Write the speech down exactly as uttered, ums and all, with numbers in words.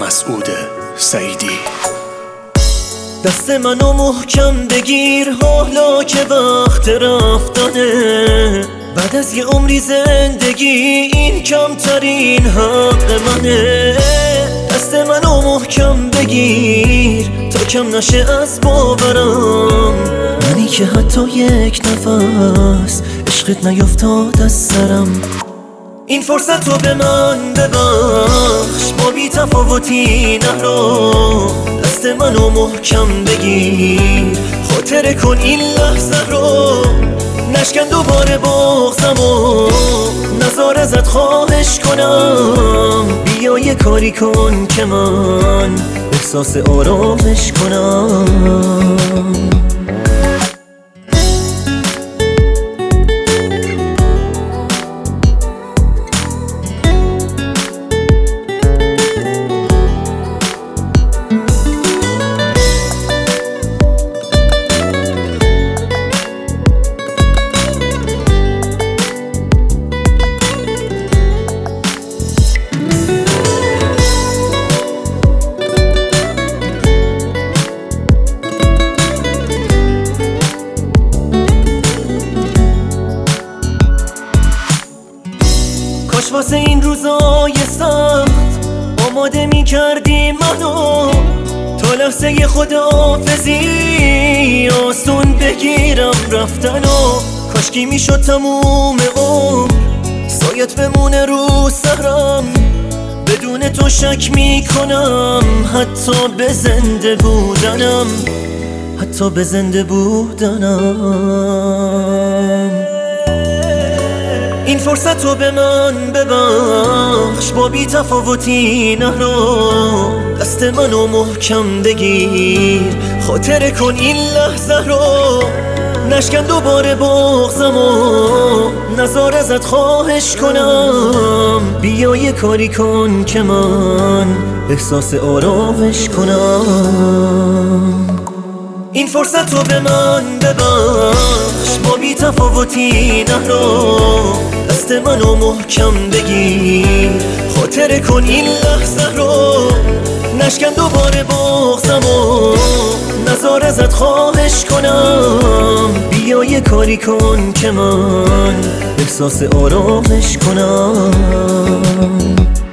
مسعود سعیدی. دست منو محکم بگیر حالا که وقت رفتنه، بعد از یه عمری زندگی این کمترین حق منه. دست منو محکم بگیر تا کم نشه از باورم، منی که حتی یک نفس عشقت نیفتاد از سرم. این فرصت رو به من ببخش، با بی تفاوتی نرو، دست منو محکم بگیر، خاطره کن این لحظه رو، نشکن دوباره بغضم و نزار ازت خواهش کنم، بیا یه کاری کن که من احساس آرامش کنم. کاش واسه این روزای سخت آماده می کردی منو، تا لحظه خداحافظی آسون بگیرم رفتنو. کاشکی می شد تموم عمر سایت بمونه رو سرم، بدون تو شک می کنم حتی به زنده بودنم، حتی به زنده بودنم. این فرصت رو به من ببخش، با بی تفاوتی نرو، دست منو محکم بگیر، خاطره کن این لحظه رو، نشکن دوباره بغضم و نزار ازت خواهش کنم، بیا یه کاری کن که من احساس آرامش کنم. این فرصت رو به من ببخش، با بی تفاوتی نرو، دست منو محکم بگیر، خاطره کن این لحظه رو، نشکن دوباره بغضم و نزار ازت خواهش کنم، بیا یه کاری کن که من احساس آرامش کنم.